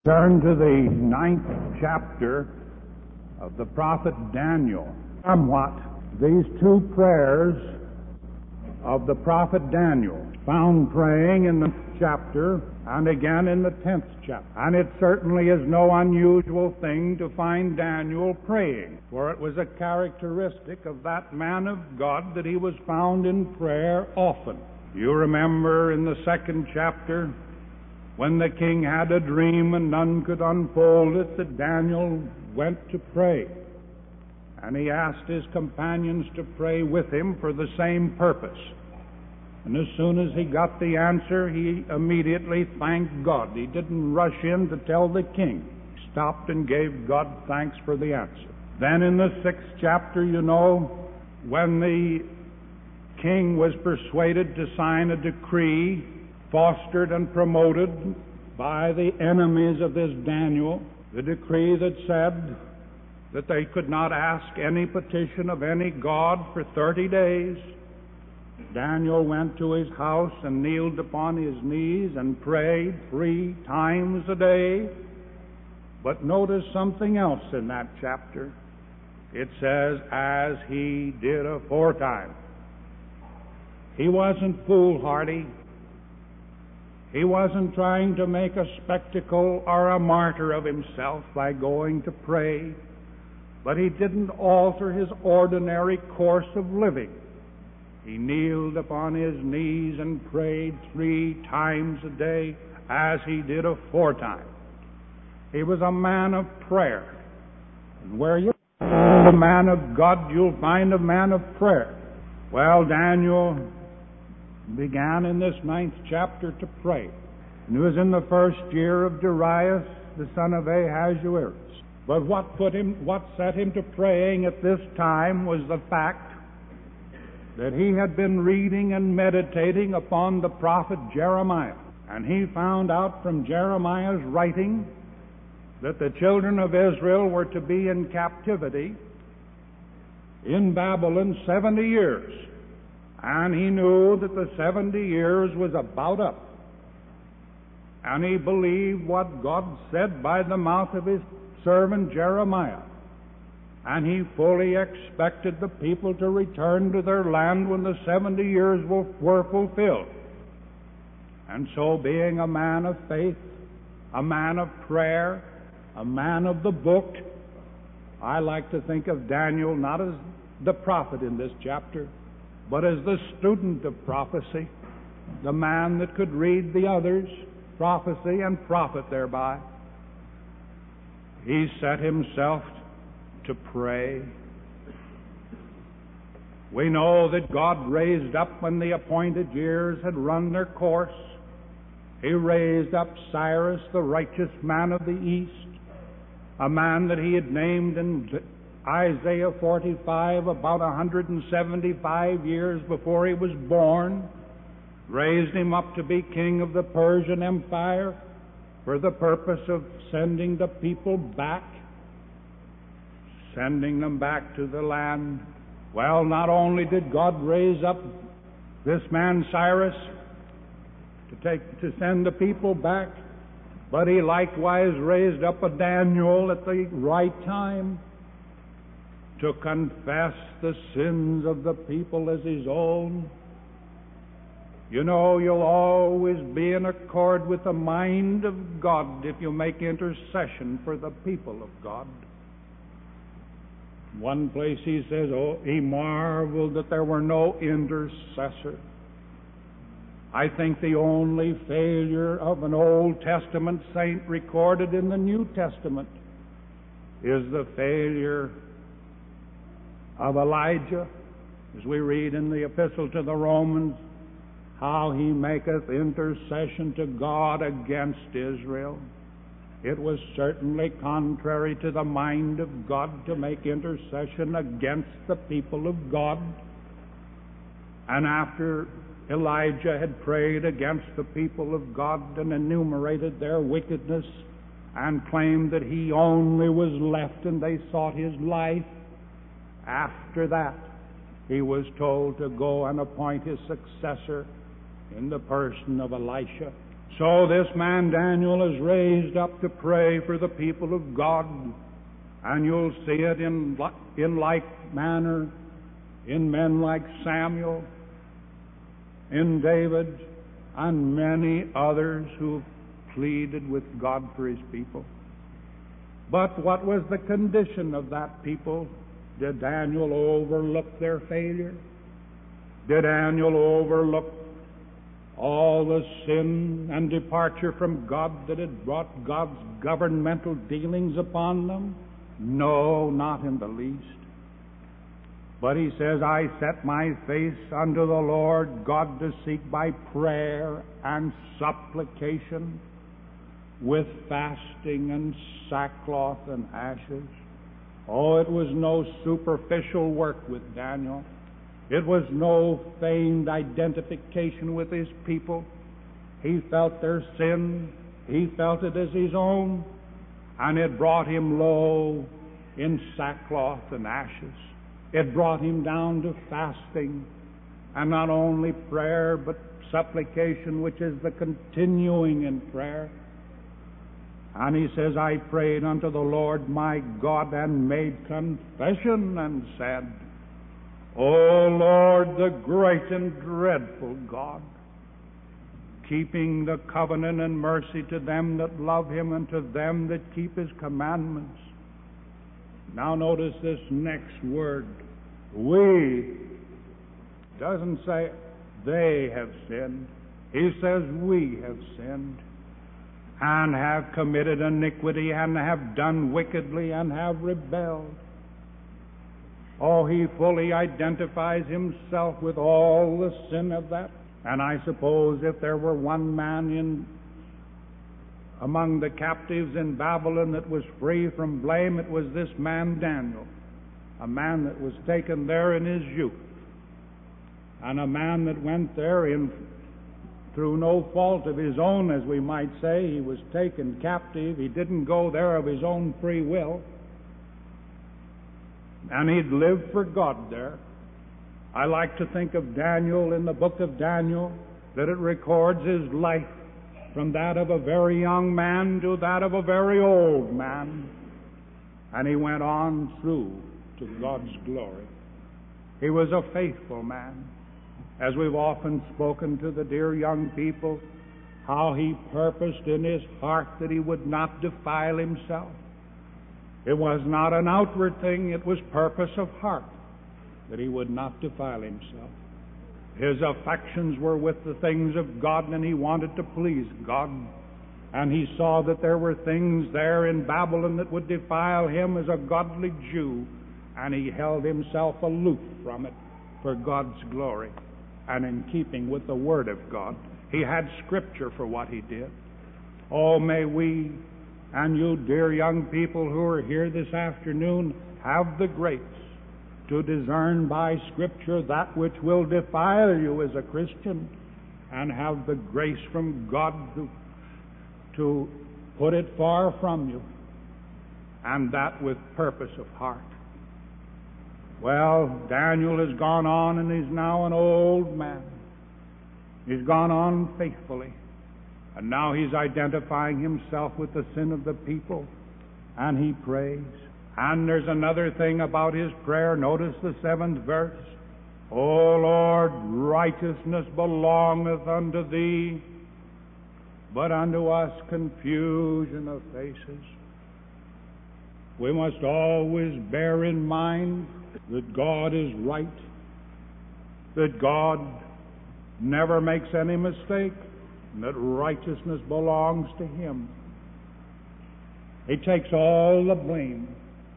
Turn to the 9th chapter of the prophet Daniel. Somewhat, these two prayers of the prophet Daniel, found praying in the 9th chapter and again in the 10th chapter. And it certainly is no unusual thing to find Daniel praying, for it was a characteristic of that man of God that he was found in prayer often. You remember in the 2nd chapter, when the king had a dream and none could unfold it, that Daniel went to pray. And he asked his companions to pray with him for the same purpose. And as soon as he got the answer, he immediately thanked God. He didn't rush in to tell the king. He stopped and gave God thanks for the answer. Then in the 6th chapter, you know, when the king was persuaded to sign a decree, fostered and promoted by the enemies of this Daniel, the decree that said that they could not ask any petition of any god for 30 days, Daniel went to his house and kneeled upon his knees and prayed 3 times a day. But notice something else in that chapter. It says, as he did aforetime. He wasn't foolhardy. He wasn't trying to make a spectacle or a martyr of himself by going to pray, but he didn't alter his ordinary course of living. He kneeled upon his knees and prayed 3 times a day, as he did aforetime. He was a man of prayer. And where you find a man of God, you'll find a man of prayer. Well, Daniel began in this 9th chapter to pray. And it was in the 1st year of Darius, the son of Ahasuerus. But what set him to praying at this time was the fact that he had been reading and meditating upon the prophet Jeremiah. And he found out from Jeremiah's writing that the children of Israel were to be in captivity in Babylon 70 years. And he knew that the 70 years was about up. And he believed what God said by the mouth of his servant Jeremiah. And he fully expected the people to return to their land when the 70 years were fulfilled. And so, being a man of faith, a man of prayer, a man of the book, I like to think of Daniel not as the prophet in this chapter, but as the student of prophecy, the man that could read the others' prophecy and profit thereby. He set himself to pray. We know that God raised up when the appointed years had run their course. He raised up Cyrus, the righteous man of the East, a man that he had named in Isaiah 45 about 175 years before he was born, raised him up to be king of the Persian Empire for the purpose of sending the people back, sending them back to the land. Well, not only did God raise up this man Cyrus to send the people back, but he likewise raised up a Daniel at the right time to confess the sins of the people as his own. You know, you'll always be in accord with the mind of God if you make intercession for the people of God. One place he says, he marveled that there were no intercessors. I think the only failure of an Old Testament saint recorded in the New Testament is the failure of Elijah, as we read in the Epistle to the Romans, how he maketh intercession to God against Israel. It was certainly contrary to the mind of God to make intercession against the people of God. And after Elijah had prayed against the people of God and enumerated their wickedness and claimed that he only was left and they sought his life, after that he was told to go and appoint his successor in the person of Elisha. So this man Daniel is raised up to pray for the people of God, and you'll see it in like manner in men like Samuel, in David, and many others who pleaded with God for his people. But what was the condition of that people? Did Daniel overlook their failure? Did Daniel overlook all the sin and departure from God that had brought God's governmental dealings upon them? No, not in the least. But he says, I set my face unto the Lord God to seek by prayer and supplication with fasting and sackcloth and ashes. Oh, it was no superficial work with Daniel. It was no feigned identification with his people. He felt their sin. He felt it as his own. And it brought him low in sackcloth and ashes. It brought him down to fasting. And not only prayer, but supplication, which is the continuing in prayer. And he says, I prayed unto the Lord my God and made confession and said, O Lord, the great and dreadful God, keeping the covenant and mercy to them that love him and to them that keep his commandments. Now notice this next word. We. Doesn't say they have sinned. He says we have sinned and have committed iniquity and have done wickedly and have rebelled. Oh, he fully identifies himself with all the sin of that. And I suppose if there were one man among the captives in Babylon that was free from blame, it was this man Daniel, a man that was taken there in his youth, and a man that went there through no fault of his own, as we might say. He was taken captive. He didn't go there of his own free will. And he'd lived for God there. I like to think of Daniel in the book of Daniel, that it records his life from that of a very young man to that of a very old man. And he went on through to God's glory. He was a faithful man. As we've often spoken to the dear young people, how he purposed in his heart that he would not defile himself. It was not an outward thing, it was purpose of heart, that he would not defile himself. His affections were with the things of God, and he wanted to please God. And he saw that there were things there in Babylon that would defile him as a godly Jew, and he held himself aloof from it for God's glory and in keeping with the Word of God. He had Scripture for what he did. Oh, may we and you dear young people who are here this afternoon have the grace to discern by Scripture that which will defile you as a Christian, and have the grace from God to put it far from you, and that with purpose of heart. Well, Daniel has gone on, and he's now an old man. He's gone on faithfully, and now he's identifying himself with the sin of the people, and he prays. And there's another thing about his prayer. Notice the 7th verse. O Lord, righteousness belongeth unto thee, but unto us confusion of faces. We must always bear in mind that God is right, that God never makes any mistake, and that righteousness belongs to him. He takes all the blame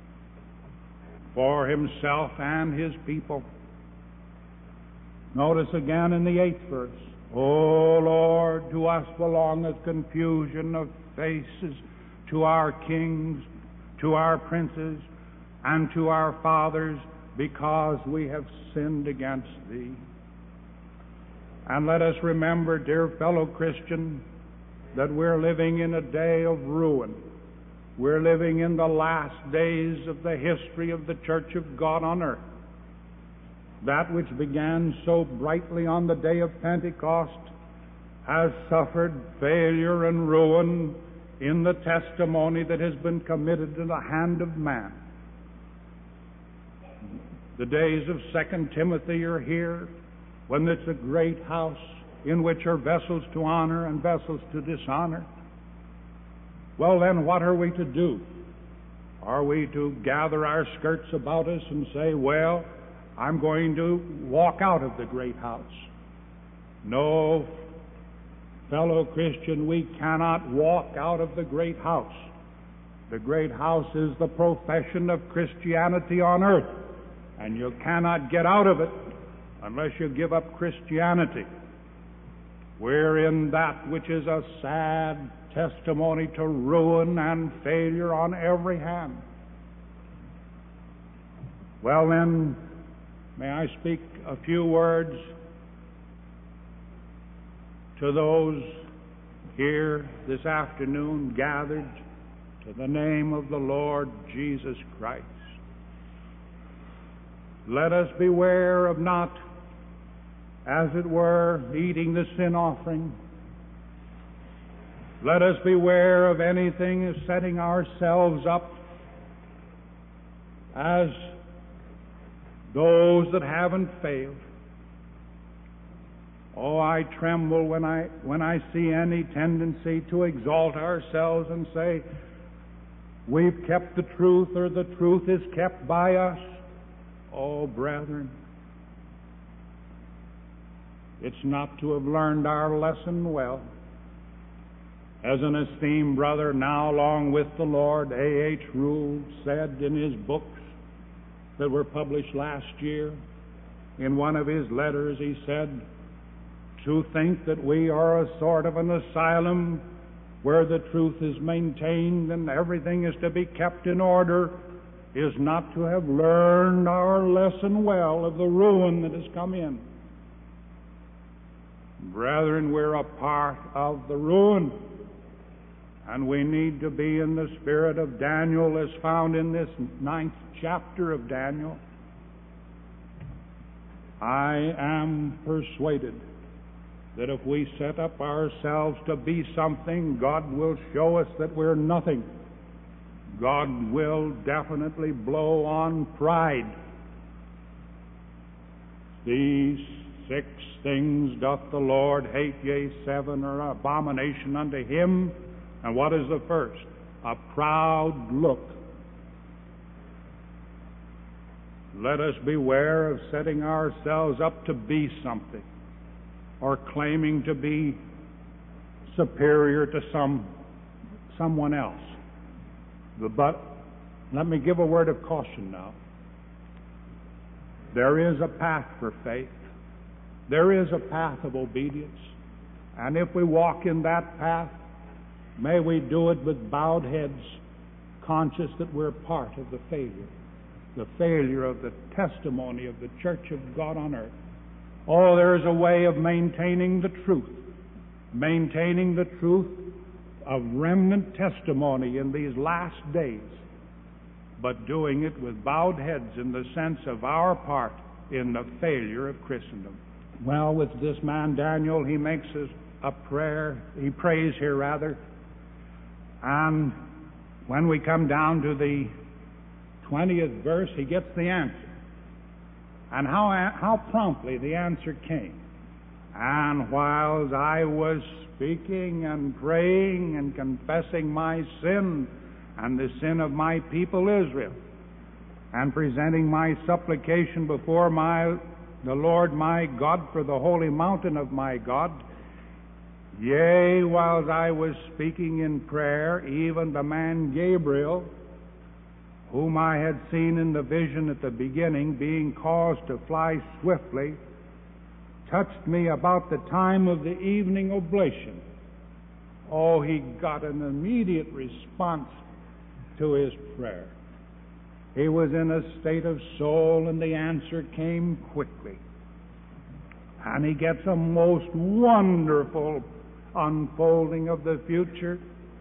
for himself and his people. Notice again in the 8th verse, O Lord, to us belongeth confusion of faces, to our kings, to our princes, and to our fathers, because we have sinned against thee. And let us remember, dear fellow Christian, that we're living in a day of ruin. We're living in the last days of the history of the Church of God on earth. That which began so brightly on the day of Pentecost has suffered failure and ruin in the testimony that has been committed to the hand of man. The days of 2 Timothy are here, when it's a great house in which are vessels to honor and vessels to dishonor. Well, then, what are we to do? Are we to gather our skirts about us and say, well, I'm going to walk out of the great house? No, fellow Christian, we cannot walk out of the great house. The great house is the profession of Christianity on earth, and you cannot get out of it unless you give up Christianity. We're in that which is a sad testimony to ruin and failure on every hand. Well, then, may I speak a few words to those here this afternoon gathered to the name of the Lord Jesus Christ. Let us beware of not, as it were, eating the sin offering. Let us beware of anything as setting ourselves up as those that haven't failed. Oh, I tremble when I see any tendency to exalt ourselves and say, we've kept the truth, or the truth is kept by us. Oh, brethren, it's not to have learned our lesson well. As an esteemed brother, now along with the Lord, A.H. Rule, said in his books that were published last year, in one of his letters, he said, to think that we are a sort of an asylum where the truth is maintained and everything is to be kept in order is not to have learned our lesson well of the ruin that has come in. Brethren, we're a part of the ruin, and we need to be in the spirit of Daniel as found in this 9th chapter of Daniel. I am persuaded that if we set up ourselves to be something, God will show us that we're nothing. God will definitely blow on pride. These 6 things doth the Lord hate, yea, 7 are abomination unto him. And what is the first? A proud look. Let us beware of setting ourselves up to be something, or claiming to be superior to someone else. But let me give a word of caution now. There is a path for faith. There is a path of obedience. And if we walk in that path, may we do it with bowed heads, conscious that we're part of the failure of the testimony of the Church of God on earth. Oh, there's a way of maintaining the truth of remnant testimony in these last days, but doing it with bowed heads in the sense of our part in the failure of Christendom. Well, with this man Daniel, he makes a prayer. He prays here, rather. And when we come down to the 20th verse, he gets the answer. And how promptly the answer came. And whiles I was speaking and praying and confessing my sin and the sin of my people Israel, and presenting my supplication before the Lord my God for the holy mountain of my God, yea, whiles I was speaking in prayer, even the man Gabriel, whom I had seen in the vision at the beginning, being caused to fly swiftly, touched me about the time of the evening oblation. Oh, he got an immediate response to his prayer. He was in a state of soul, and the answer came quickly. And he gets a most wonderful unfolding of the future.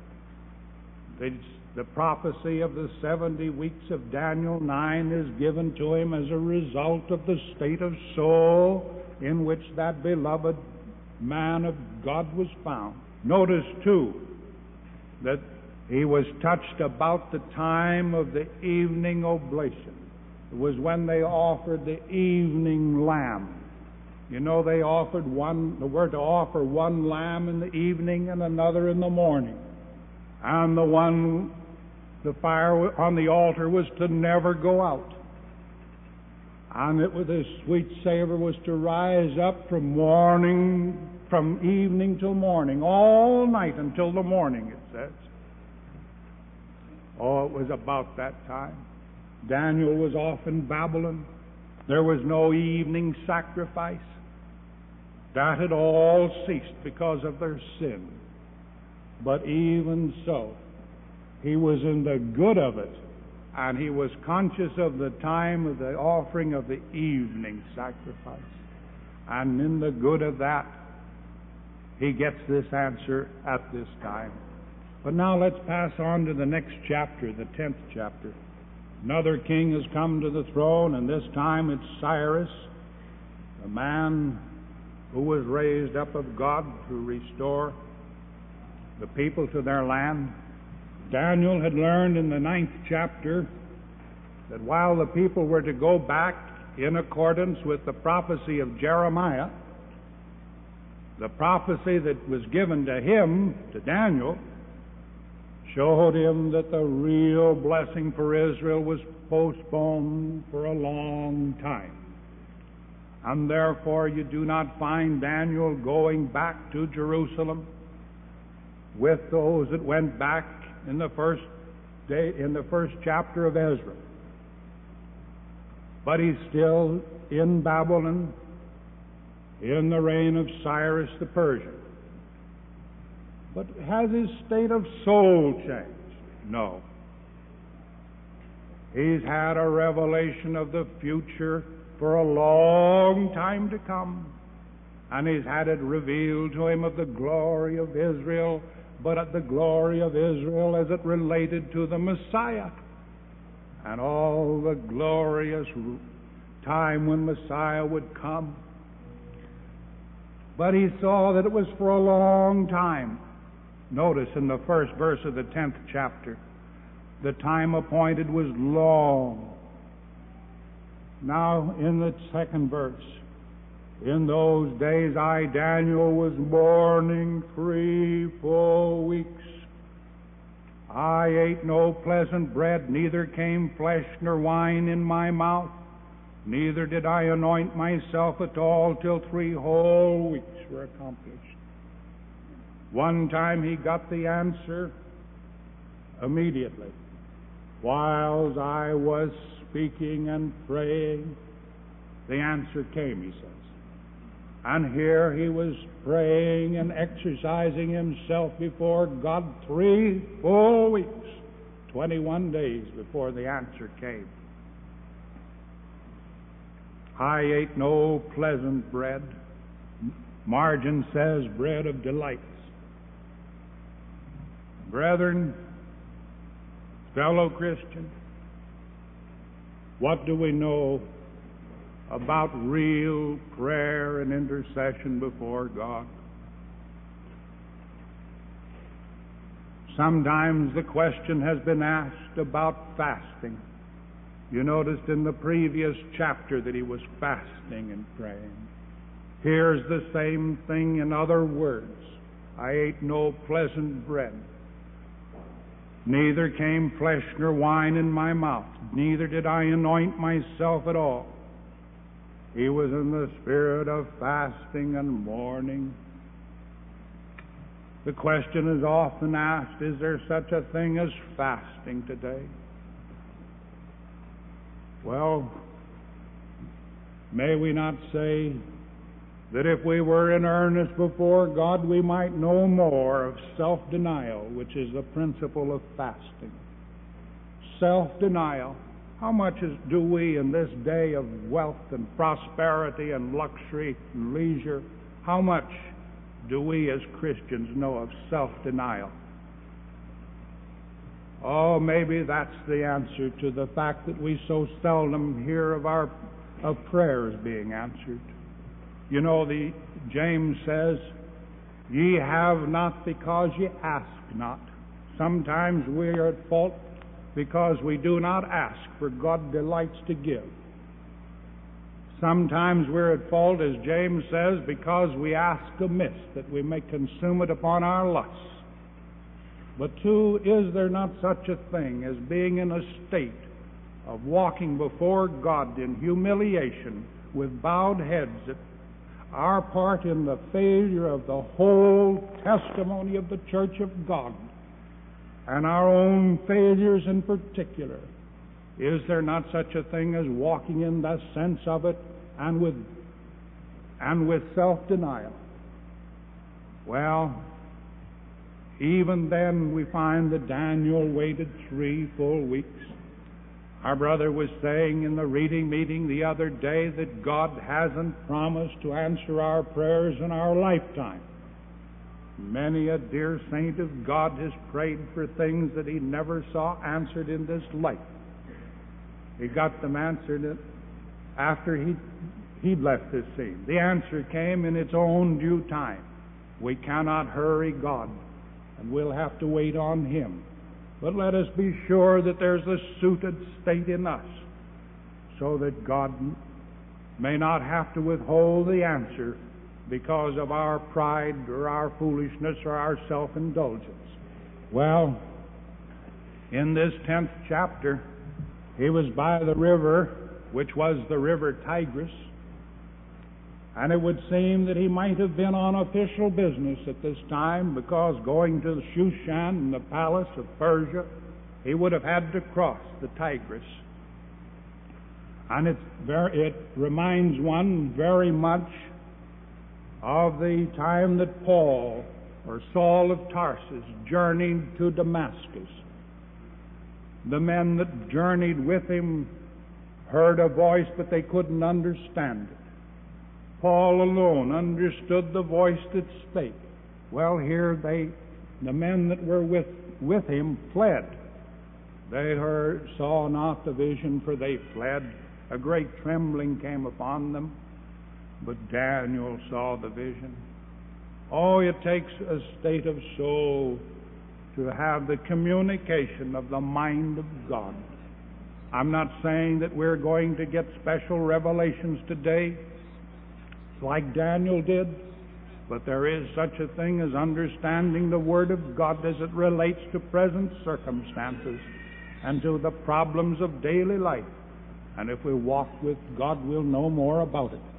The prophecy of the 70 weeks of Daniel 9 is given to him as a result of the state of soul in which that beloved man of God was found. Notice, too, that he was touched about the time of the evening oblation. It was when they offered the evening lamb. You know, they were to offer one lamb in the evening and another in the morning. And the fire on the altar was to never go out. And it was the sweet savor was to rise up from evening till morning, all night until the morning, it says. Oh, it was about that time. Daniel was off in Babylon. There was no evening sacrifice. That had all ceased because of their sin. But even so, he was in the good of it, and he was conscious of the time of the offering of the evening sacrifice. And in the good of that, he gets this answer at this time. But now let's pass on to the next chapter, the 10th chapter. Another king has come to the throne, and this time it's Cyrus, the man who was raised up of God to restore the people to their land. Daniel had learned in the 9th chapter that while the people were to go back in accordance with the prophecy of Jeremiah, the prophecy that was given to him, to Daniel, showed him that the real blessing for Israel was postponed for a long time. And therefore you do not find Daniel going back to Jerusalem with those that went back in the first chapter of Ezra. But he's still in Babylon in the reign of Cyrus the Persian. But has his state of soul changed? No. He's had a revelation of the future for a long time to come. And he's had it revealed to him of the glory of Israel, but of the glory of Israel as it related to the Messiah. And all the glorious time when Messiah would come. But he saw that it was for a long time. Notice in the first verse of the 10th chapter, the time appointed was long. Now in the second verse, in those days I, Daniel, was mourning 3 full weeks. I ate no pleasant bread, neither came flesh nor wine in my mouth, neither did I anoint myself at all till 3 whole weeks were accomplished. One time he got the answer immediately. Whiles I was speaking and praying, the answer came, he says. And here he was praying and exercising himself before God 3 full weeks, 21 days before the answer came. I ate no pleasant bread. Margin says bread of delights. Brethren, fellow Christian, what do we know about real prayer and intercession before God? Sometimes the question has been asked about fasting. You noticed in the previous chapter that he was fasting and praying. Here's the same thing in other words. I ate no pleasant bread. Neither came flesh nor wine in my mouth. Neither did I anoint myself at all. He was in the spirit of fasting and mourning. The question is often asked, is there such a thing as fasting today? Well, may we not say that if we were in earnest before God, we might know more of self-denial, which is the principle of fasting. Self-denial. How much do we in this day of wealth and prosperity and luxury and leisure, how much do we as Christians know of self-denial? Oh, maybe that's the answer to the fact that we so seldom hear of prayers being answered. You know, James says, ye have not because ye ask not. Sometimes we are at fault because we do not ask, for God delights to give. Sometimes we're at fault, as James says, because we ask amiss, that we may consume it upon our lusts. But too, is there not such a thing as being in a state of walking before God in humiliation with bowed heads at our part in the failure of the whole testimony of the Church of God, and our own failures in particular? Is there not such a thing as walking in the sense of it and with self-denial? Well, even then we find that Daniel waited 3 full weeks. Our brother was saying in the reading meeting the other day that God hasn't promised to answer our prayers in our lifetime. Many a dear saint of God has prayed for things that he never saw answered in this life. He got them answered after he'd left this scene. The answer came in its own due time. We cannot hurry God, and we'll have to wait on him. But let us be sure that there's a suited state in us, so that God may not have to withhold the answer because of our pride or our foolishness or our self-indulgence. Well, in this 10th chapter, he was by the river, which was the river Tigris, and it would seem that he might have been on official business at this time, because going to the Shushan and the palace of Persia, he would have had to cross the Tigris. And it reminds one very much of the time that Paul, or Saul of Tarsus, journeyed to Damascus. The men that journeyed with him heard a voice, but they couldn't understand it. Paul alone understood the voice that spake. Well, here the men that were with him fled. They saw not the vision, for they fled. A great trembling came upon them. But Daniel saw the vision. Oh, it takes a state of soul to have the communication of the mind of God. I'm not saying that we're going to get special revelations today like Daniel did, but there is such a thing as understanding the Word of God as it relates to present circumstances and to the problems of daily life. And if we walk with God, we'll know more about it.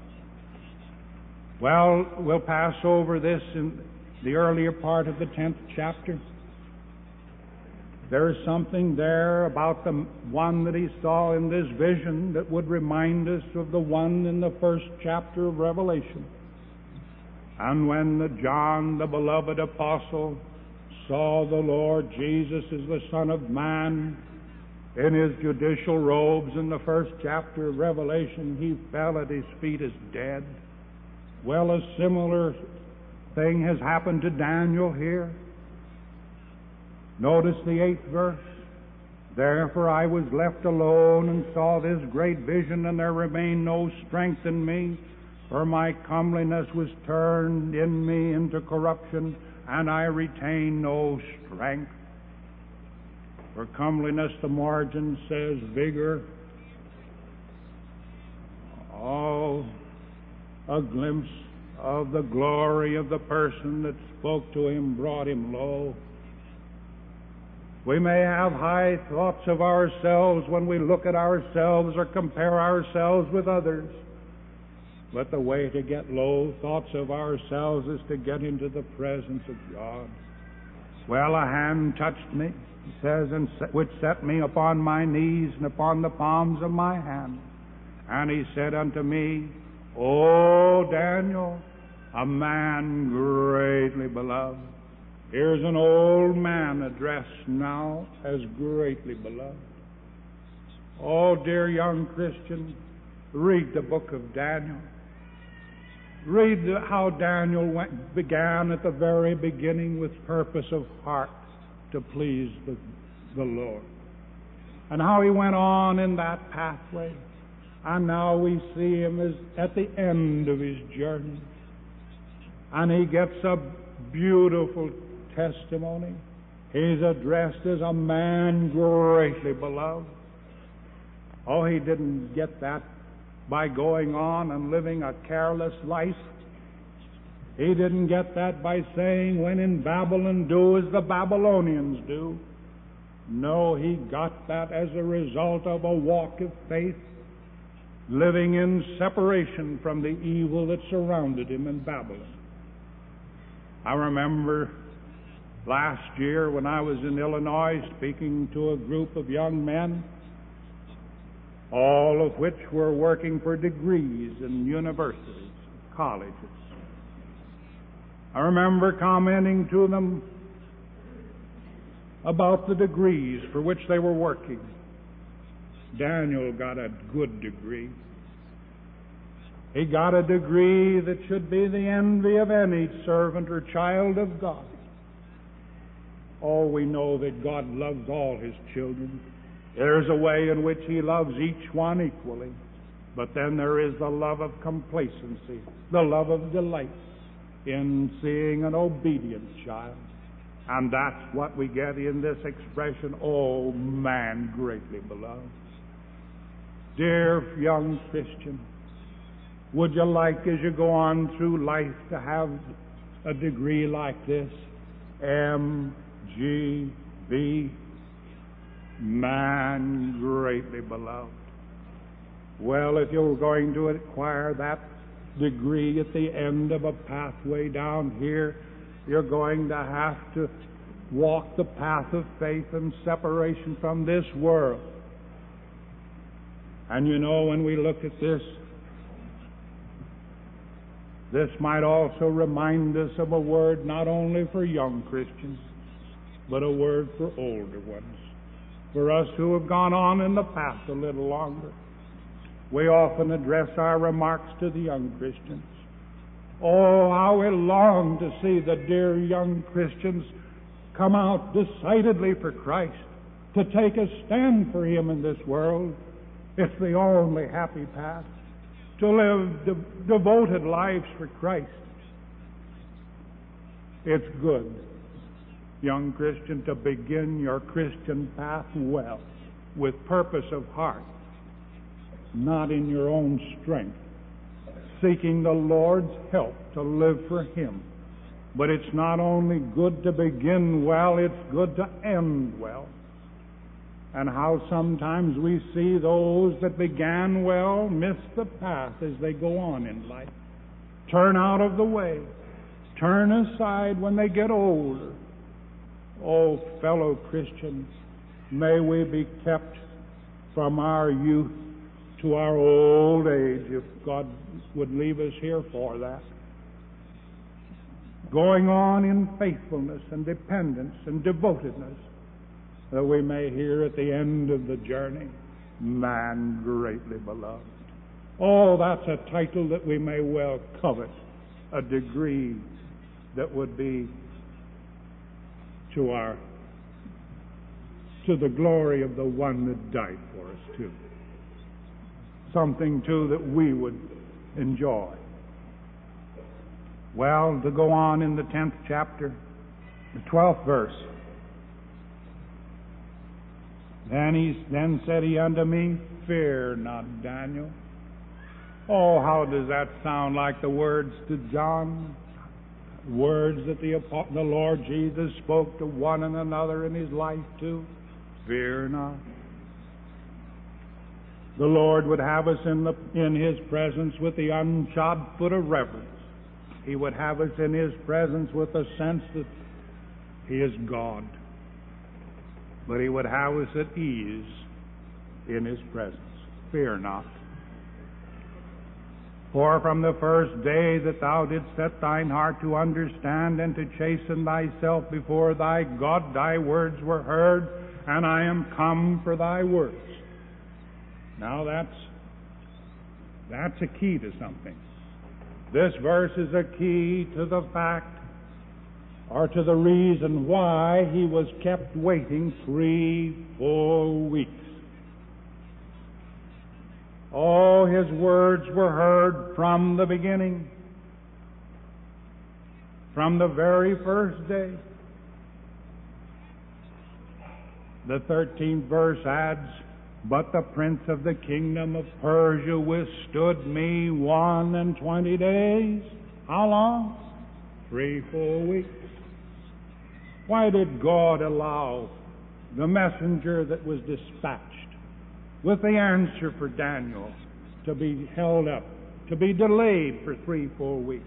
Well, we'll pass over this in the earlier part of the 10th chapter. There is something there about the one that he saw in this vision that would remind us of the one in the 1st chapter of Revelation. And when John, the beloved apostle, saw the Lord Jesus as the Son of Man in his judicial robes in the 1st chapter of Revelation, he fell at his feet as dead. Well, a similar thing has happened to Daniel here. Notice the 8th verse. Therefore I was left alone and saw this great vision, and there remained no strength in me, for my comeliness was turned in me into corruption, and I retain no strength. For comeliness, the margin says vigor. Oh, a glimpse of the glory of the person that spoke to him brought him low. We may have high thoughts of ourselves when we look at ourselves or compare ourselves with others. But the way to get low thoughts of ourselves is to get into the presence of God. Well, a hand touched me, he says, which set me upon my knees and upon the palms of my hand. And he said unto me, O Daniel, a man greatly beloved. Here's an old man addressed now as greatly beloved. Oh, dear young Christian, read the book of Daniel. Read how Daniel began at the very beginning with purpose of heart to please the Lord. And how he went on in that pathway. And now we see him as at the end of his journey. And he gets a beautiful testimony. He's addressed as a man greatly beloved. Oh, he didn't get that by going on and living a careless life. He didn't get that by saying, when in Babylon, do as the Babylonians do. No, he got that as a result of a walk of faith, living in separation from the evil that surrounded him in Babylon. I remember last year when I was in Illinois speaking to a group of young men, all of which were working for degrees in universities, colleges. I remember commenting to them about the degrees for which they were working. Daniel got a good degree. He got a degree that should be the envy of any servant or child of God. Oh, we know that God loves all His children. There's a way in which He loves each one equally. But then there is the love of complacency, the love of delight in seeing an obedient child. And that's what we get in this expression, oh, man greatly beloved. Dear young Christian, would you like, as you go on through life, to have a degree like this? M.G.B., man greatly beloved. Well, if you're going to acquire that degree at the end of a pathway down here, you're going to have to walk the path of faith and separation from this world. And you know, when we look at this might also remind us of a word not only for young Christians, but a word for older ones. For us who have gone on in the path a little longer, we often address our remarks to the young Christians. Oh, how we long to see the dear young Christians come out decidedly for Christ, to take a stand for Him in this world. It's the only happy path, to live devoted lives for Christ. It's good, young Christian, to begin your Christian path well, with purpose of heart, not in your own strength, seeking the Lord's help to live for Him. But it's not only good to begin well, it's good to end well. And how sometimes we see those that began well miss the path as they go on in life, turn out of the way, turn aside when they get older. Oh, fellow Christians, may we be kept from our youth to our old age, if God would leave us here for that. Going on in faithfulness and dependence and devotedness, that we may hear at the end of the journey, man greatly beloved. Oh, that's a title that we may well covet, a degree that would be to the glory of the one that died for us too. Something too that we would enjoy. Well, to go on in the 10th chapter, the 12th verse. Then said he unto me, fear not, Daniel. Oh, how does that sound like the words to John? Words that the Lord Jesus spoke to one and another in His life too. Fear not. The Lord would have us in His presence with the unshod foot of reverence. He would have us in His presence with a sense that He is God. But He would have us at ease in His presence. Fear not. For from the first day that thou didst set thine heart to understand and to chasten thyself before thy God, thy words were heard, and I am come for thy words. Now that's a key to something. This verse is a key to the fact, or to the reason why he was kept waiting 3 full weeks. Oh, His words were heard from the beginning, from the very first day. The 13th verse adds, "But the prince of the kingdom of Persia withstood me 21 days." How long? 3 full weeks. Why did God allow the messenger that was dispatched with the answer for Daniel to be held up, to be delayed for 3 full weeks?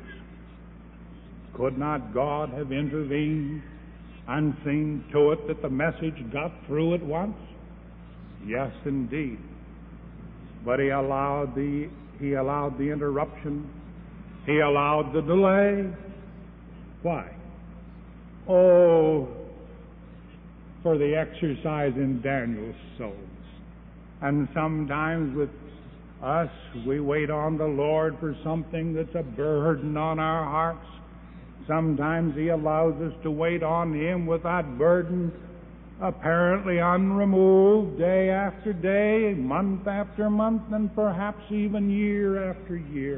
Could not God have intervened and seen to it that the message got through at once? Yes, indeed. But He allowed the interruption. He allowed the delay. Why? Oh, for the exercise in Daniel's soul. And sometimes with us, we wait on the Lord for something that's a burden on our hearts. Sometimes He allows us to wait on Him with that burden apparently unremoved, day after day, month after month, and perhaps even year after year.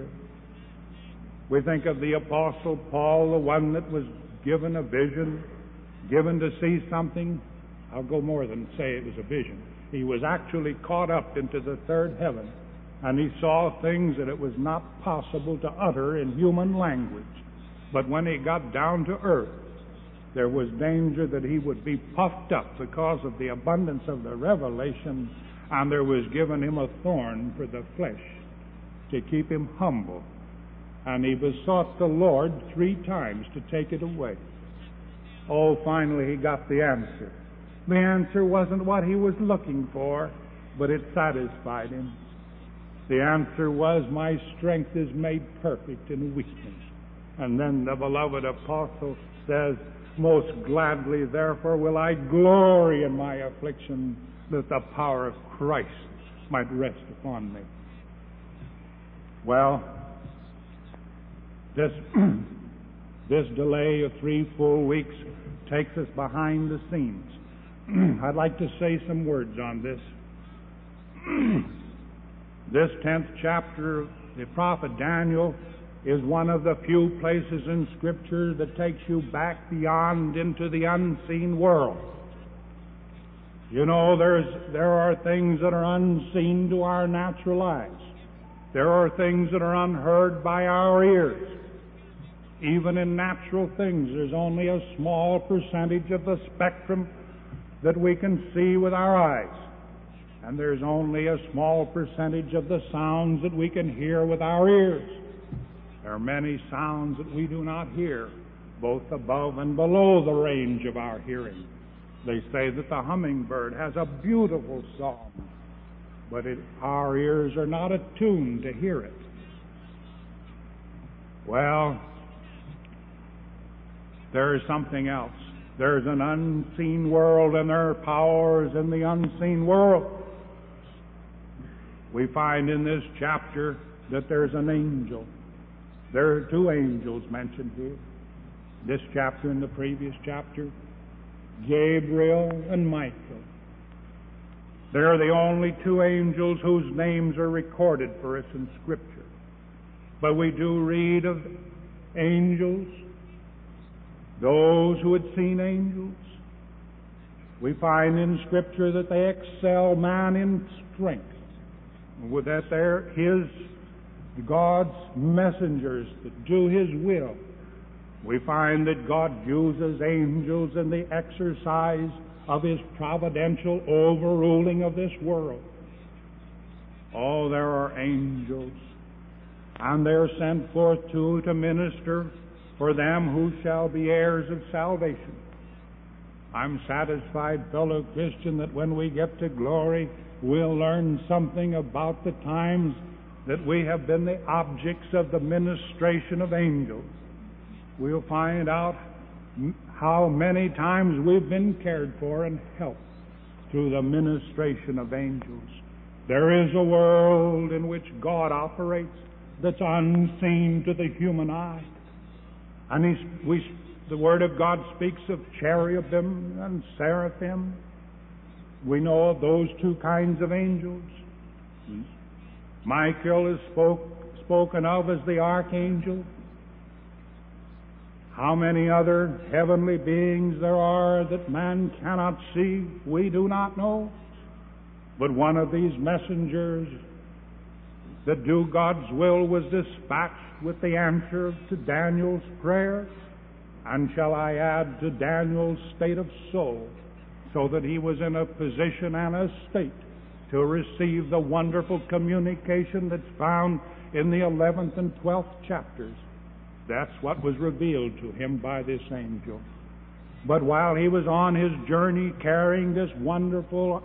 We think of the Apostle Paul, the one that was given a vision, given to see something. I'll go more than say it was a vision. He was actually caught up into the third heaven, and he saw things that it was not possible to utter in human language. But when he got down to earth, there was danger that he would be puffed up because of the abundance of the revelation, and there was given him a thorn for the flesh to keep him humble. And he besought the Lord 3 times to take it away. Oh, finally he got the answer. The answer wasn't what he was looking for, but it satisfied him. The answer was, "My strength is made perfect in weakness." And then the beloved apostle says, "Most gladly, therefore, will I glory in my affliction, that the power of Christ might rest upon me." Well, this delay of 3 full weeks takes us behind the scenes. I'd like to say some words on this. This 10th chapter of the prophet Daniel is one of the few places in Scripture that takes you back beyond into the unseen world. You know, there are things that are unseen to our natural eyes. There are things that are unheard by our ears. Even in natural things, there's only a small percentage of the spectrum that we can see with our eyes. And there's only a small percentage of the sounds that we can hear with our ears. There are many sounds that we do not hear, both above and below the range of our hearing. They say that the hummingbird has a beautiful song, but our ears are not attuned to hear it. Well, there is something else. There's an unseen world, and there are powers in the unseen world. We find in this chapter that there's an angel. There are 2 angels mentioned here. This chapter and the previous chapter, Gabriel and Michael. They're the only 2 angels whose names are recorded for us in Scripture. But we do read of angels, those who had seen angels. We find in Scripture that they excel man in strength, that they're God's messengers that do His will. We find that God uses angels in the exercise of His providential overruling of this world. Oh, there are angels, and they're sent forth to minister for them who shall be heirs of salvation. I'm satisfied, fellow Christian, that when we get to glory, we'll learn something about the times that we have been the objects of the ministration of angels. We'll find out how many times we've been cared for and helped through the ministration of angels. There is a world in which God operates that's unseen to the human eye. And the Word of God speaks of cherubim and seraphim. We know of those 2 kinds of angels. Michael is spoken of as the archangel. How many other heavenly beings there are that man cannot see, we do not know. But one of these messengers that do God's will was dispatched with the answer to Daniel's prayer, and shall I add, to Daniel's state of soul, so that he was in a position and a state to receive the wonderful communication that's found in the 11th and 12th chapters. That's what was revealed to him by this angel. But while he was on his journey carrying this wonderful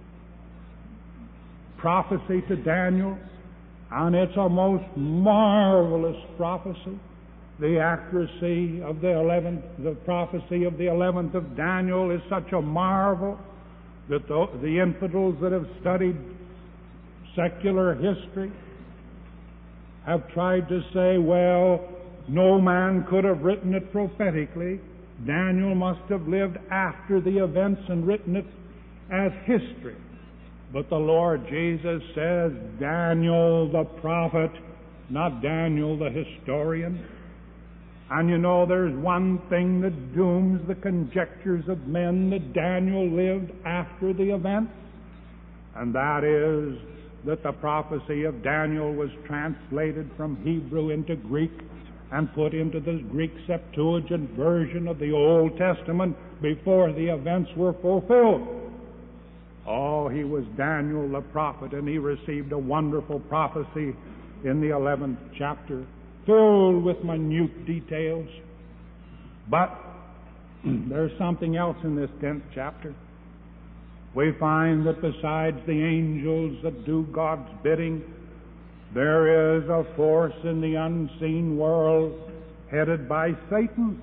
prophecy to Daniel, and it's a most marvelous prophecy, the accuracy of the prophecy of the 11th of Daniel is such a marvel that the infidels that have studied secular history have tried to say, well, no man could have written it prophetically. Daniel must have lived after the events and written it as history. But the Lord Jesus says, Daniel the prophet, not Daniel the historian. And you know, there's one thing that dooms the conjectures of men that Daniel lived after the events, and that is that the prophecy of Daniel was translated from Hebrew into Greek and put into the Greek Septuagint version of the Old Testament before the events were fulfilled. Oh, he was Daniel the prophet, and he received a wonderful prophecy in the 11th chapter, filled with minute details. But there's something else in this 10th chapter. We find that besides the angels that do God's bidding, there is a force in the unseen world headed by Satan.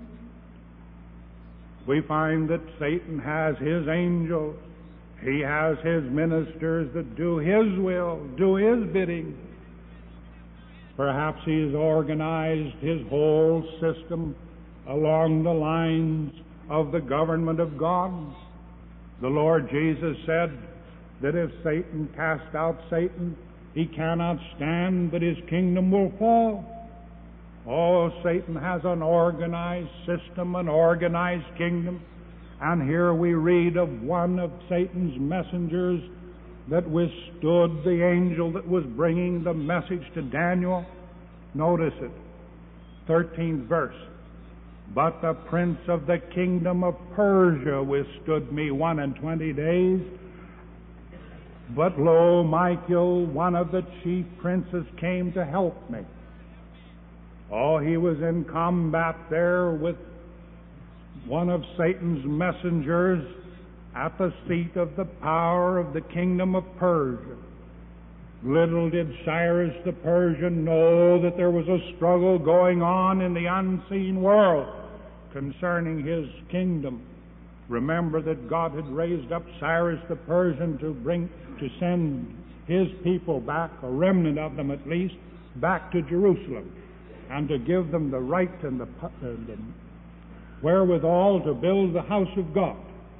We find that Satan has his angels. He has his ministers that do his will, do his bidding. Perhaps he has organized his whole system along the lines of the government of God. The Lord Jesus said that if Satan cast out Satan, he cannot stand, but his kingdom will fall. Oh, Satan has an organized system, an organized kingdom. And here we read of one of Satan's messengers that withstood the angel that was bringing the message to Daniel. Notice it, 13th verse. But the prince of the kingdom of Persia withstood me 21 days. But lo, Michael, one of the chief princes, came to help me. Oh, he was in combat there with one of Satan's messengers at the seat of the power of the kingdom of Persia. Little did Cyrus the Persian know that there was a struggle going on in the unseen world concerning his kingdom. Remember that God had raised up Cyrus the Persian to send his people back, a remnant of them at least, back to Jerusalem, and to give them the right and the wherewithal to build the house of God.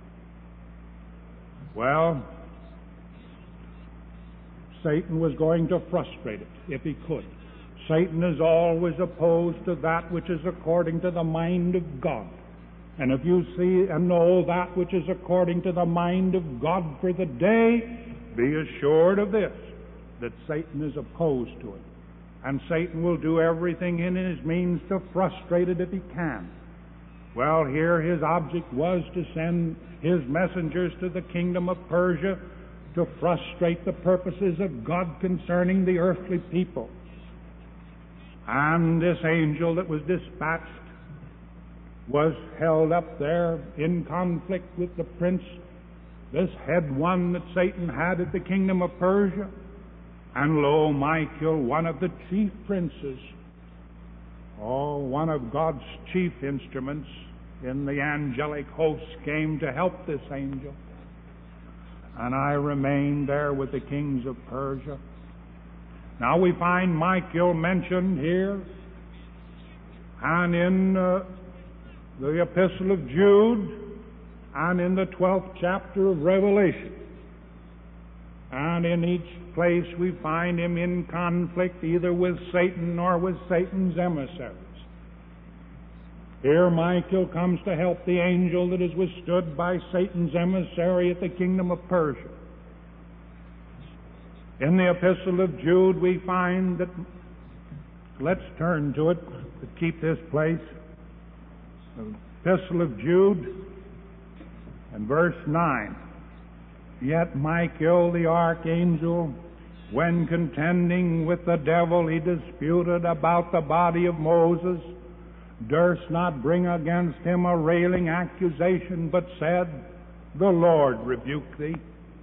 Well, Satan was going to frustrate it if he could. Satan is always opposed to that which is according to the mind of God. And if you see and know that which is according to the mind of God for the day, be assured of this, that Satan is opposed to it. And Satan will do everything in his means to frustrate it if he can. Well, here his object was to send his messengers to the kingdom of Persia to frustrate the purposes of God concerning the earthly people. And this angel that was dispatched was held up there in conflict with the prince, this head one that Satan had at the kingdom of Persia. And lo, Michael, one of the chief princes, one of God's chief instruments in the angelic host, came to help this angel. And I remained there with the kings of Persia. Now we find Michael mentioned here, and in the Epistle of Jude, and in the 12th chapter of Revelation. And in each place we find him in conflict either with Satan or with Satan's emissaries. Here Michael comes to help the angel that is withstood by Satan's emissary at the kingdom of Persia. In the epistle of Jude we find that, let's turn to it to keep this place. The epistle of Jude and verse 9. Yet Michael the archangel, when contending with the devil he disputed about the body of Moses, durst not bring against him a railing accusation, but said, The Lord rebuke thee.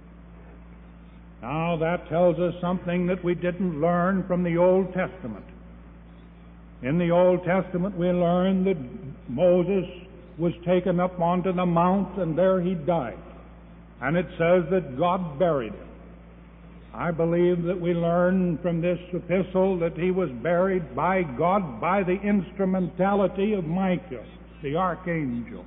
Now that tells us something that we didn't learn from the Old Testament. In the Old Testament we learn that Moses was taken up onto the mount and there he died. And it says that God buried him. I believe that we learn from this epistle that he was buried by God by the instrumentality of Michael, the archangel.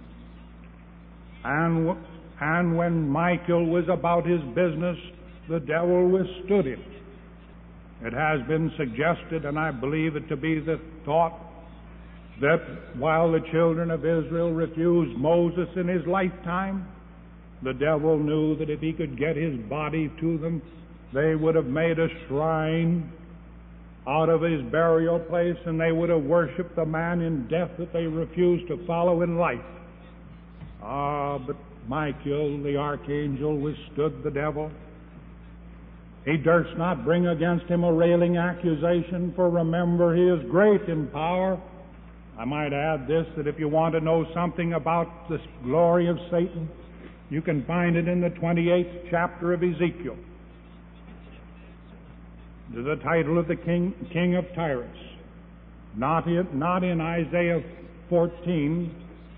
And when Michael was about his business, the devil withstood him. It has been suggested, and I believe it to be the thought, that while the children of Israel refused Moses in his lifetime, the devil knew that if he could get his body to them, they would have made a shrine out of his burial place, and they would have worshipped the man in death that they refused to follow in life. But Michael, the archangel, withstood the devil. He durst not bring against him a railing accusation, for remember, he is great in power. I might add this, that if you want to know something about the glory of Satan, you can find it in the 28th chapter of Ezekiel. The title of the king of Tyrus. Not in Isaiah 14,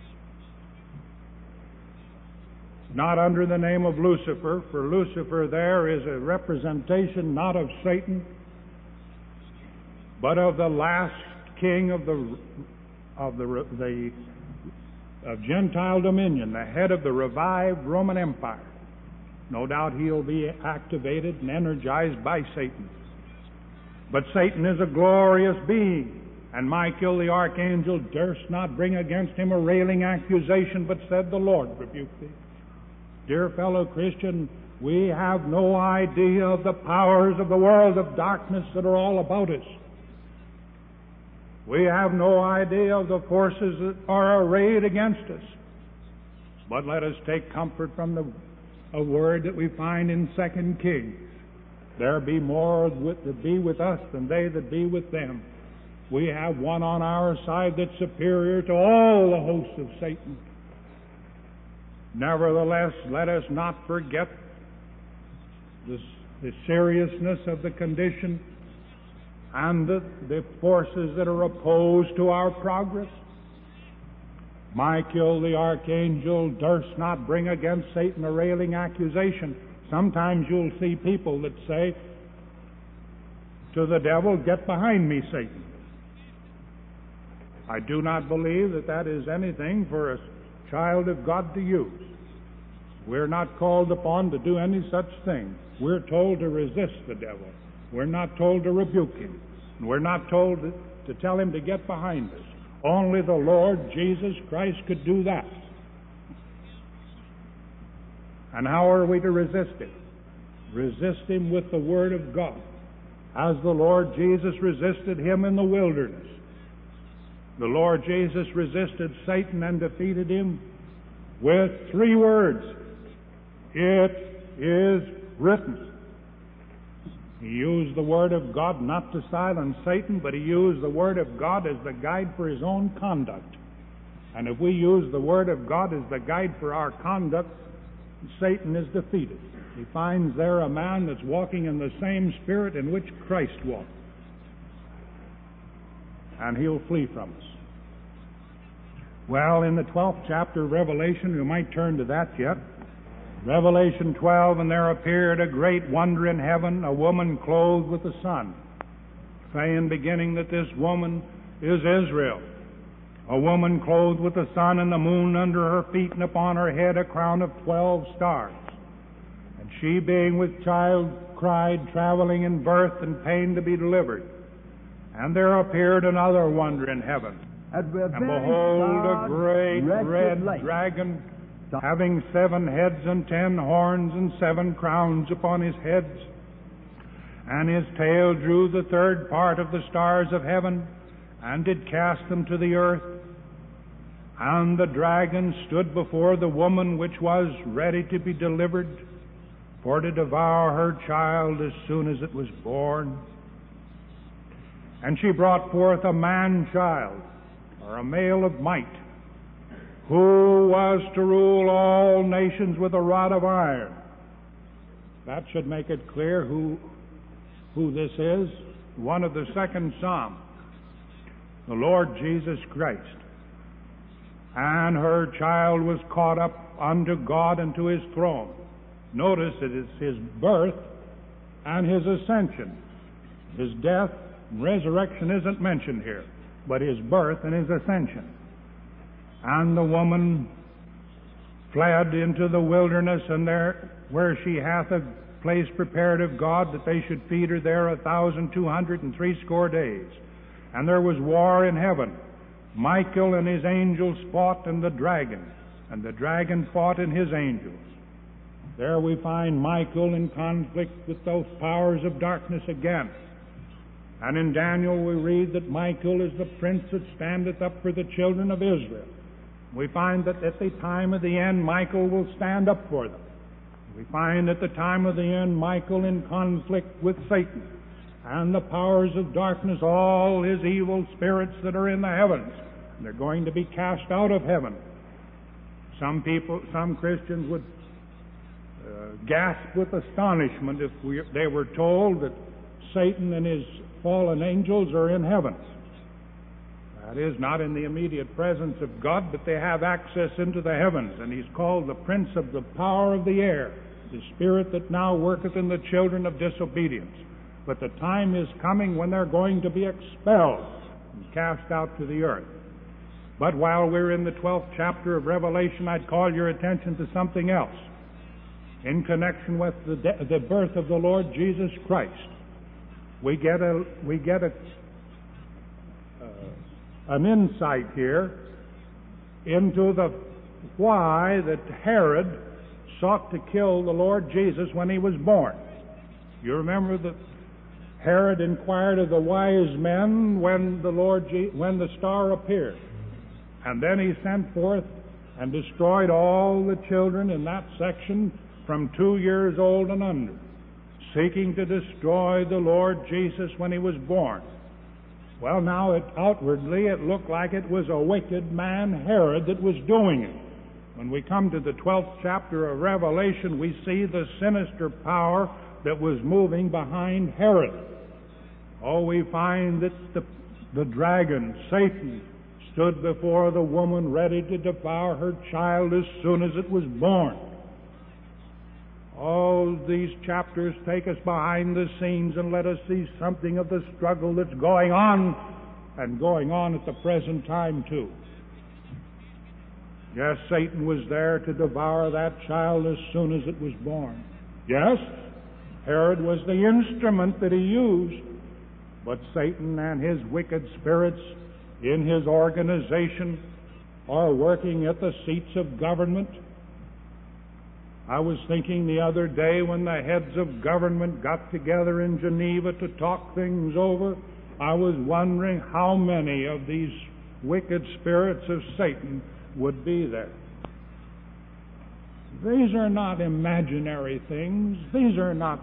not under the name of Lucifer, for Lucifer there is a representation not of Satan, but of the last king of Gentile dominion, the head of the revived Roman Empire. No doubt he'll be activated and energized by Satan. But Satan is a glorious being, and Michael the archangel durst not bring against him a railing accusation, but said, The Lord rebuke thee. Dear fellow Christian, we have no idea of the powers of the world of darkness that are all about us. We have no idea of the forces that are arrayed against us. But let us take comfort from a word that we find in 2 Kings. There be more that be with us than they that be with them. We have one on our side that's superior to all the hosts of Satan. Nevertheless, let us not forget the seriousness of the condition and the forces that are opposed to our progress. Michael the archangel durst not bring against Satan a railing accusation. Sometimes you'll see people that say to the devil, Get behind me, Satan. I do not believe that that is anything for a child of God to use. We're not called upon to do any such thing. We're told to resist the devil. We're not told to rebuke him. We're not told to tell him to get behind us. Only the Lord Jesus Christ could do that. And how are we to resist him? Resist him with the Word of God, as the Lord Jesus resisted him in the wilderness. The Lord Jesus resisted Satan and defeated him with 3 words. It is written. He used the Word of God not to silence Satan, but he used the Word of God as the guide for his own conduct. And if we use the Word of God as the guide for our conduct, Satan is defeated. He finds there a man that's walking in the same spirit in which Christ walked. And he'll flee from us. Well, in the 12th chapter of Revelation, we might turn to that yet. Revelation 12, And there appeared a great wonder in heaven, a woman clothed with the sun, saying, beginning, that this woman is Israel. A woman clothed with the sun and the moon under her feet, and upon her head a crown of 12 stars. And she, being with child, cried, travailing in birth and pain to be delivered. And there appeared another wonder in heaven. And behold, a great red dragon, having 7 heads and 10 horns and 7 crowns upon his heads. And his tail drew the 3rd part of the stars of heaven, and did cast them to the earth. And the dragon stood before the woman which was ready to be delivered, for to devour her child as soon as it was born. And she brought forth a man-child, or a male of might, who was to rule all nations with a rod of iron. That should make it clear who this is. One of the 2nd Psalm, the Lord Jesus Christ. And her child was caught up unto God and to his throne. Notice it is his birth and his ascension. His death and resurrection isn't mentioned here, but his birth and his ascension. And the woman fled into the wilderness, and there where she hath a place prepared of God, that they should feed her there 1,260 days. And there was war in heaven. Michael and his angels fought, and the dragon fought and his angels. There we find Michael in conflict with those powers of darkness again. And in Daniel we read that Michael is the prince that standeth up for the children of Israel. We find that at the time of the end, Michael will stand up for them. We find at the time of the end, Michael in conflict with Satan and the powers of darkness, all his evil spirits that are in the heavens. They're going to be cast out of heaven. Some Christians would gasp with astonishment if they were told that Satan and his fallen angels are in heaven. That is, not in the immediate presence of God, but they have access into the heavens, and he's called the prince of the power of the air, the spirit that now worketh in the children of disobedience. But the time is coming when they're going to be expelled and cast out to the earth. But while we're in the 12th chapter of Revelation, I'd call your attention to something else in connection with the birth of the Lord Jesus Christ. We get an insight here into the why that Herod sought to kill the Lord Jesus when he was born. You remember that Herod inquired of the wise men when the star appeared. And then he sent forth and destroyed all the children in that section from 2 years old and under, seeking to destroy the Lord Jesus when he was born. Well, now outwardly it looked like it was a wicked man, Herod, that was doing it. When we come to the 12th chapter of Revelation, we see the sinister power that was moving behind Herod. Oh, we find that the dragon, Satan, stood before the woman ready to devour her child as soon as it was born. Oh, these chapters take us behind the scenes and let us see something of the struggle that's going on, and going on at the present time too. Yes, Satan was there to devour that child as soon as it was born. Yes, Herod was the instrument that he used, but Satan and his wicked spirits in his organization are working at the seats of government. I was thinking the other day when the heads of government got together in Geneva to talk things over, I was wondering how many of these wicked spirits of Satan would be there. These are not imaginary things. These are not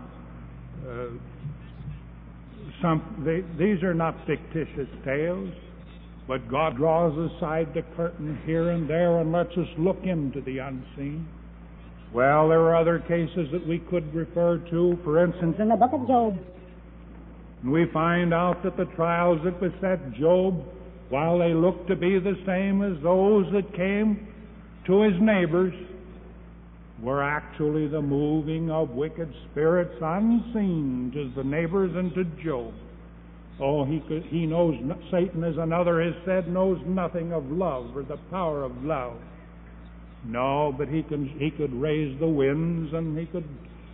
these are not fictitious tales. But God draws aside the curtain here and there and lets us look into the unseen. Well, there are other cases that we could refer to. For instance, in the book of Job, we find out that the trials that beset Job, while they look to be the same as those that came to his neighbors, were actually the moving of wicked spirits unseen to the neighbors and to Job. Oh, he knows, Satan, as another has said, knows nothing of love or the power of love. No, but he could raise the winds, and he could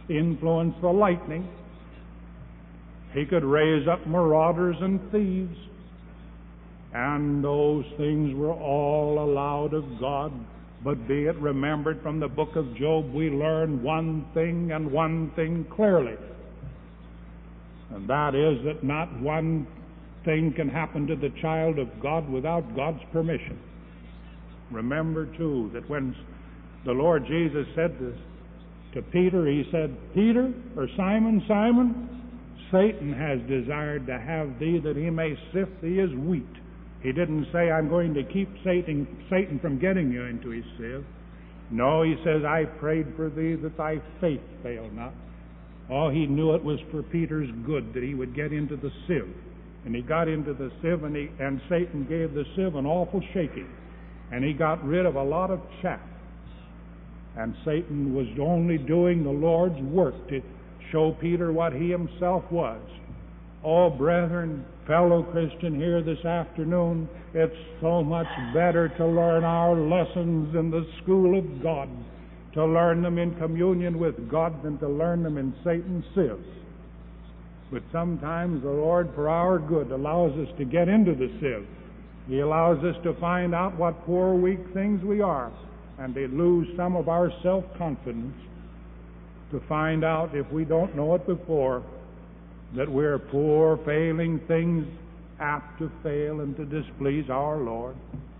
influence the lightning. He could raise up marauders and thieves. And those things were all allowed of God. But be it remembered from the book of Job, we learn one thing and one thing clearly. And that is that not one thing can happen to the child of God without God's permission. Remember, too, that when the Lord Jesus said to Peter, he said, Peter, or Simon, Simon, Satan has desired to have thee that he may sift thee as wheat. He didn't say, I'm going to keep Satan from getting you into his sieve. No, he says, I prayed for thee that thy faith fail not. Oh, he knew it was for Peter's good that he would get into the sieve. And he got into the sieve, and Satan gave the sieve an awful shaking. And he got rid of a lot of chaff. And Satan was only doing the Lord's work to show Peter what he himself was. Oh, brethren, fellow Christian here this afternoon, it's so much better to learn our lessons in the school of God, to learn them in communion with God than to learn them in Satan's sieve. But sometimes the Lord, for our good, allows us to get into the sieve. He allows us to find out what poor, weak things we are, and to lose some of our self-confidence, to find out, if we don't know it before, that we're poor, failing things, apt to fail and to displease our Lord.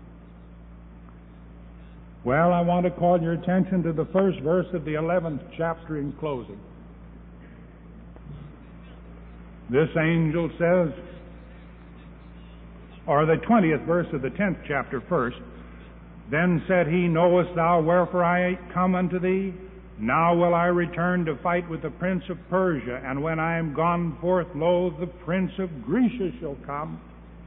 Well, I want to call your attention to the first verse of the 11th chapter in closing. This angel says, or the 20th verse of the 10th chapter first, Then said he, Knowest thou wherefore I come unto thee? Now will I return to fight with the prince of Persia, and when I am gone forth, lo, the prince of Greece shall come.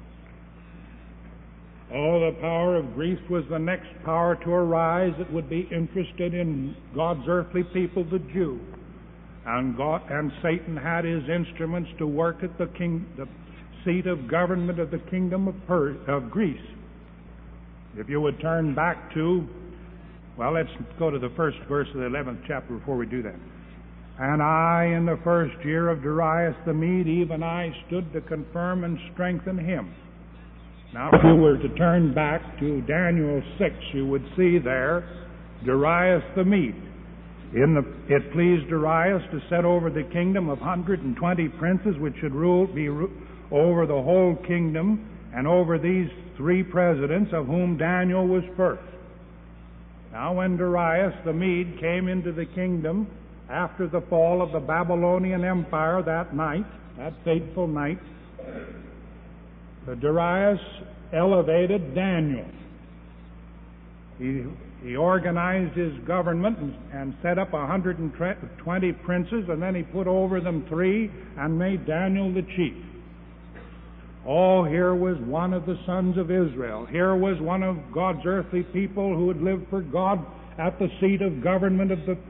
Oh, the power of Greece was the next power to arise that would be interested in God's earthly people, the Jew. And Satan had his instruments to work at the seat of government of the kingdom of Greece. If you would turn back to, well, let's go to the first verse of the 11th chapter before we do that. And I, in the first year of Darius the Mede, even I stood to confirm and strengthen him. Now, if you were to turn back to Daniel 6, you would see there Darius the Mede. It pleased Darius to set over the kingdom of 120 princes, which should be over the whole kingdom, and over these 3 presidents, of whom Daniel was first. Now, when Darius the Mede came into the kingdom after the fall of the Babylonian Empire that night, that fateful night, Darius elevated Daniel. He organized his government and set up 120 princes, and then he put over them 3 and made Daniel the chief. Oh, here was one of the sons of Israel. Here was one of God's earthly people who had lived for God at the seat of government of the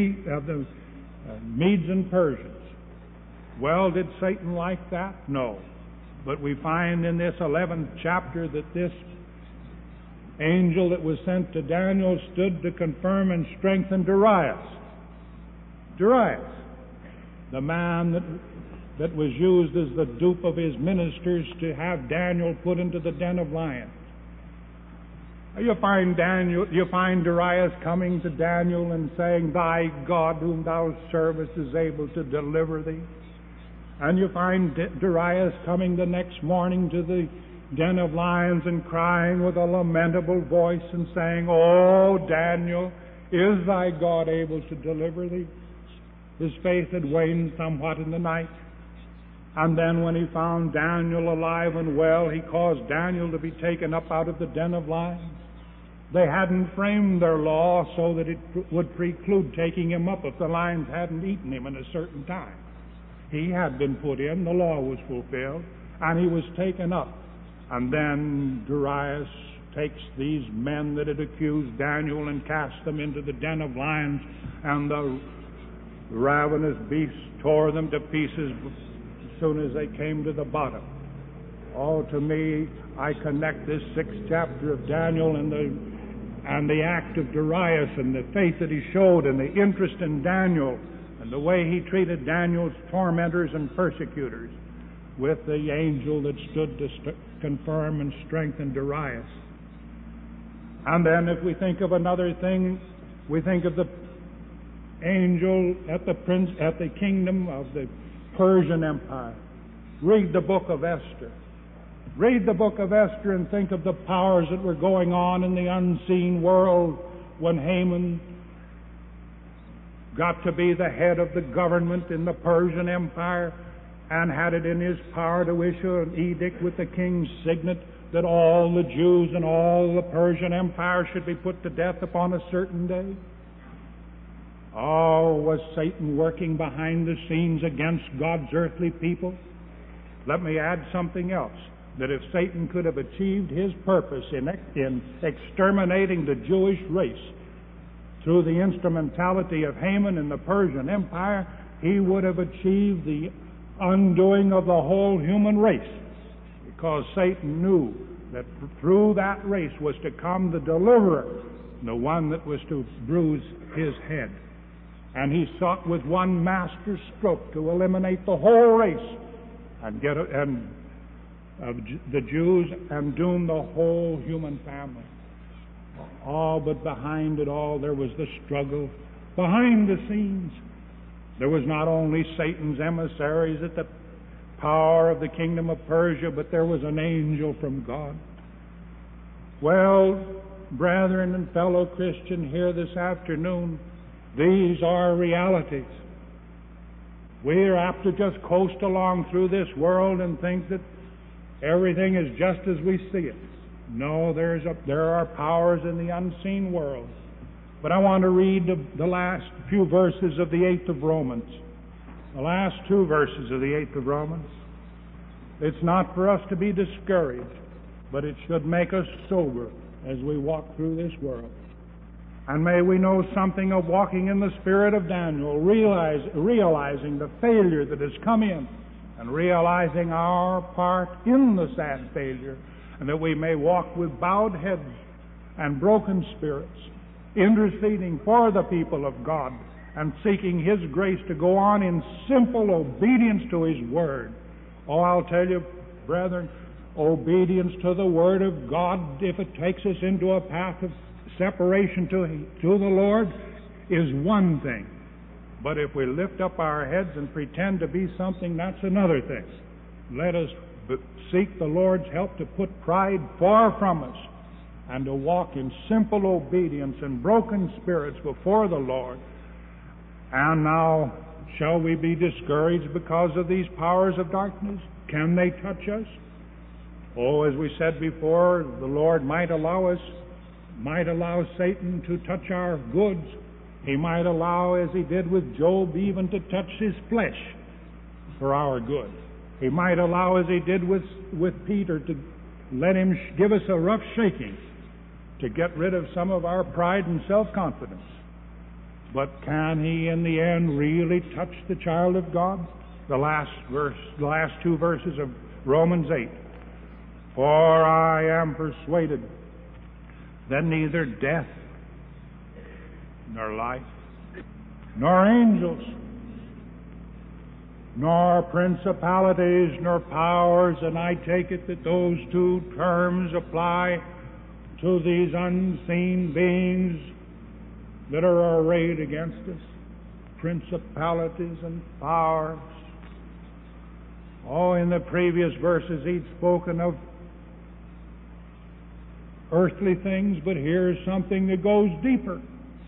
Medes and Persians. Well, did Satan like that? No. But we find in this 11th chapter that this angel that was sent to Daniel stood to confirm and strengthen Darius. Darius, the man that was used as the dupe of his ministers to have Daniel put into the den of lions. You find Darius coming to Daniel and saying, Thy God whom thou servest is able to deliver thee. And you find Darius coming the next morning to the den of lions and crying with a lamentable voice and saying, Oh, Daniel, is thy God able to deliver thee? His faith had waned somewhat in the night. And then when he found Daniel alive and well, he caused Daniel to be taken up out of the den of lions. They hadn't framed their law so that it would preclude taking him up if the lions hadn't eaten him in a certain time. He had been put in, the law was fulfilled, and he was taken up. And then Darius takes these men that had accused Daniel and cast them into the den of lions, and the ravenous beasts tore them to pieces as soon as they came to the bottom. Oh, to me, I connect this 6th chapter of Daniel and the act of Darius and the faith that he showed and the interest in Daniel and the way he treated Daniel's tormentors and persecutors with the angel that stood to confirm and strengthen Darius. And then if we think of another thing, we think of the angel at the kingdom of the Persian Empire. Read the book of Esther. Read the book of Esther and think of the powers that were going on in the unseen world when Haman got to be the head of the government in the Persian Empire and had it in his power to issue an edict with the king's signet that all the Jews and all the Persian Empire should be put to death upon a certain day. Oh, was Satan working behind the scenes against God's earthly people? Let me add something else, that if Satan could have achieved his purpose in exterminating the Jewish race through the instrumentality of Haman in the Persian Empire, he would have achieved the undoing of the whole human race, because Satan knew that through that race was to come the deliverer, the one that was to bruise his head. And he sought with one master stroke to eliminate the whole race and get the Jews and doom the whole human family. Oh, but behind it all there was the struggle behind the scenes. There was not only Satan's emissaries at the power of the kingdom of Persia, but there was an angel from God. Well, brethren and fellow Christian here this afternoon, these are realities. We're apt to just coast along through this world and think that everything is just as we see it. No, there are powers in the unseen world. But I want to read the last few verses of the 8th of Romans. The last 2 verses of the 8th of Romans. It's not for us to be discouraged, but it should make us sober as we walk through this world. And may we know something of walking in the spirit of Daniel, realizing the failure that has come in, and realizing our part in the sad failure, and that we may walk with bowed heads and broken spirits, interceding for the people of God and seeking His grace to go on in simple obedience to His Word. Oh, I'll tell you, brethren, obedience to the Word of God, if it takes us into a path of separation to the Lord, is one thing. But if we lift up our heads and pretend to be something, that's another thing. Let us seek the Lord's help to put pride far from us and to walk in simple obedience and broken spirits before the Lord. And now, shall we be discouraged because of these powers of darkness? Can they touch us? Oh, as we said before, the Lord might allow Satan to touch our goods. He might allow, as He did with Job, even to touch his flesh for our good. He might allow, as He did with Peter, to let him give us a rough shaking to get rid of some of our pride and self-confidence. But can He, in the end, really touch the child of God? The last 2 verses of Romans 8. For I am persuaded that neither death, nor life, nor angels, nor principalities, nor powers, and I take it that those 2 terms apply to these unseen beings that are arrayed against us, principalities and powers. Oh, in the previous verses he'd spoken of earthly things, but here's something that goes deeper.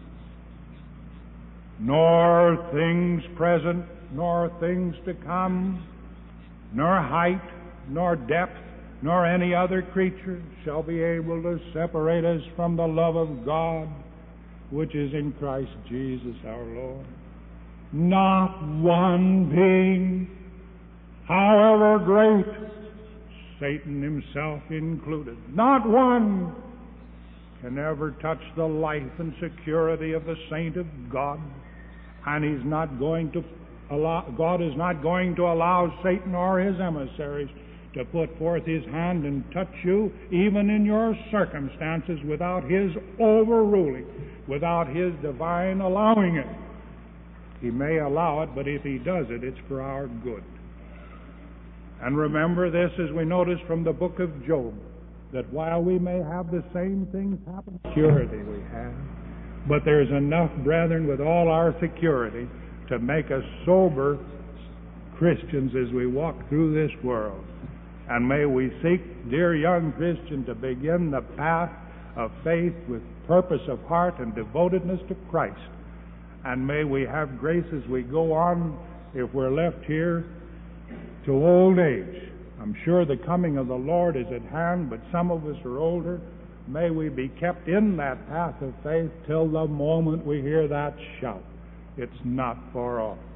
Nor things present, nor things to come, nor height, nor depth, nor any other creature shall be able to separate us from the love of God, which is in Christ Jesus our Lord. Not one being, however great, Satan himself included, not one can ever touch the life and security of the saint of God. And He's not going to God is not going to allow Satan or his emissaries to put forth his hand and touch you, even in your circumstances, without His overruling, without His divine allowing it. He may allow it, but if He does it, it's for our good. And remember this, as we notice from the book of Job, that while we may have the same things happen, security we have, but there's enough, brethren, with all our security to make us sober Christians as we walk through this world. And may we seek, dear young Christian, to begin the path of faith with purpose of heart and devotedness to Christ. And may we have grace as we go on, if we're left here, to old age. I'm sure the coming of the Lord is at hand, but some of us are older. May we be kept in that path of faith till the moment we hear that shout. It's not far off.